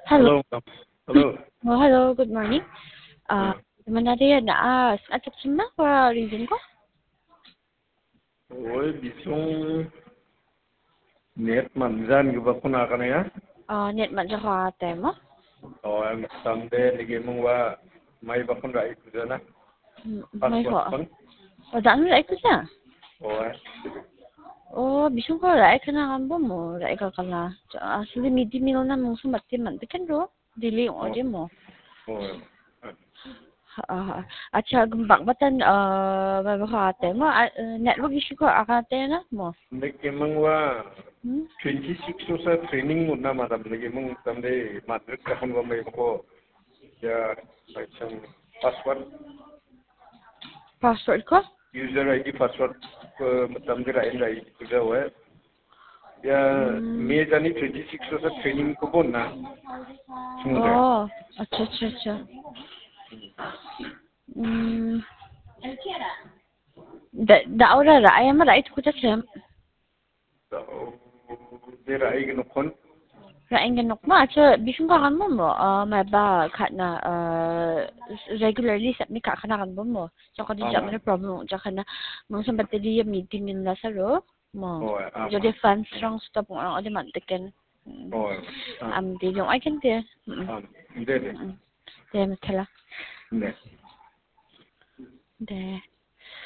Hello. Hello, ma'am. Hello. Oh, hello. Good morning. Uh, Mana dia na at na para reason ko? Oi, bisong net manjan giba kuna kana ya. Net man sa ka tema. Oh, am tamde ligi mungwa mai bakun rai kujana. May Passport ko. pang. O daan na ko siya. Oh, Oh, bisong ko ra ka na kan mo. Ra ka kala. Actually midi meal na mong sumati man kan ro. Dili yung order mo. oh. At siya gumbak batan may ka tema. Network issue ko akate na mo. Ligi mungwa Hmm? 26 usa training muna madam lagi mung tamde Madrid kapun wa mai ko ya macam password Password ko? user ID password tamde rai kuja wa ya May jani 26 usa training ko bon na. Oh, अच्छा. Da ora ra ay ma right ko ta sem. So, dira ay ginukon. Ra ang ganok ma acha bisung ka kan mo ma ba kat na regularly sa mi ka kana kan mo. So ko di Ama. na problem ja kana mong sa bateria meeting nila sa ro mo. Oh, ama. Jadi fans strong stop mo ang adi man teken. Oh, Di yung I can do. hindi. Dem tala. Hindi. De